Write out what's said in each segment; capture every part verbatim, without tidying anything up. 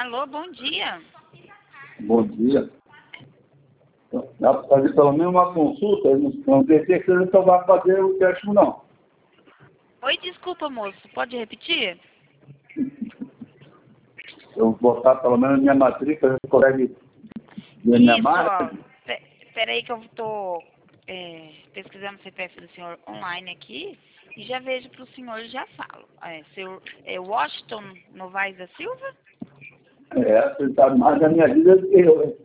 Alô, bom dia. Bom dia. Dá para fazer pelo menos uma consulta? Eu Não não tem certeza que eu vou fazer o teste, não. Oi, desculpa, moço. Pode repetir? Eu vou botar pelo menos minha matrícula, você consegue ver minha Isso, ó. marca? Pe- Peraí que eu tô é, pesquisando o C P F do senhor online aqui e já vejo pro senhor e já falo. É, seu, é Washington Novaes da Silva? É, você sabe mais da minha vida do que eu. hein?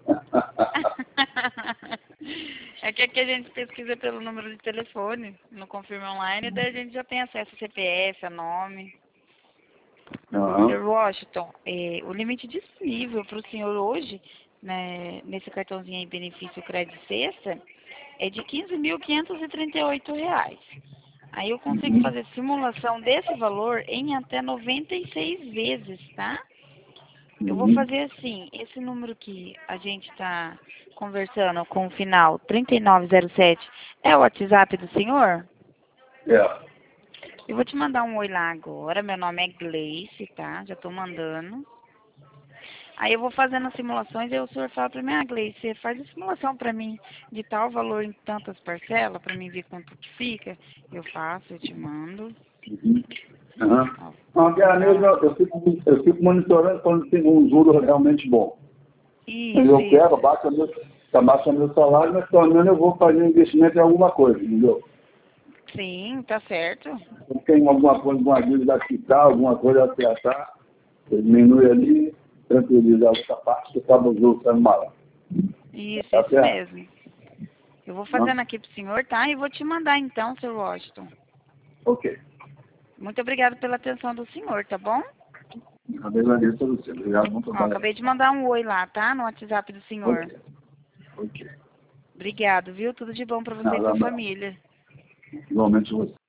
É que aqui a gente pesquisa pelo número de telefone, no Confirme Online, daí a gente já tem acesso a C P F, a nome. Aham. senhor Washington, é, o limite disponível para o senhor hoje, né, nesse cartãozinho aí, benefício crédito sexta, é de quinze mil quinhentos e trinta e oito reais. Aí eu consigo Uhum. fazer simulação desse valor em até noventa e seis vezes, tá? Eu vou Uhum. fazer assim, esse número que a gente está conversando com o final trinta e nove zero sete é o WhatsApp do senhor? É. Eu vou te mandar um oi lá agora, meu nome é Gleice, tá? Já tô mandando. Aí eu vou fazendo as simulações e aí o senhor fala pra mim, ah, Gleice, você faz a simulação pra mim de tal valor em tantas parcelas, pra mim ver quanto que fica. Eu faço, eu te mando. Uhum. Aham. Ó, Não, que vou é mandar mesmo, lá. eu fico, eu fico monitorando quando tem um juro realmente bom. Mas Isso, eu quero, isso. baixa meu, baixa meu salário, mas pelo menos eu vou fazer investimento em alguma coisa, entendeu? Sim, tá certo. Se tem alguma coisa, alguma dívida fiscal, alguma coisa a acertar, eu diminui ali, tranquiliza a outra parte, que acaba o jogo sendo maior. Isso, Tá isso certo? mesmo. Eu vou Não? fazendo aqui pro senhor, tá? E vou te mandar então, senhor Washington. Ok. Muito obrigada pela atenção do senhor, tá bom? Eu agradeço a você. Obrigado, bom Ó, trabalho. acabei de mandar um oi lá, tá? No WhatsApp do senhor. Ok. Ok. Obrigado, viu? Tudo de bom pra você e Nada sua mais. família. Igualmente você.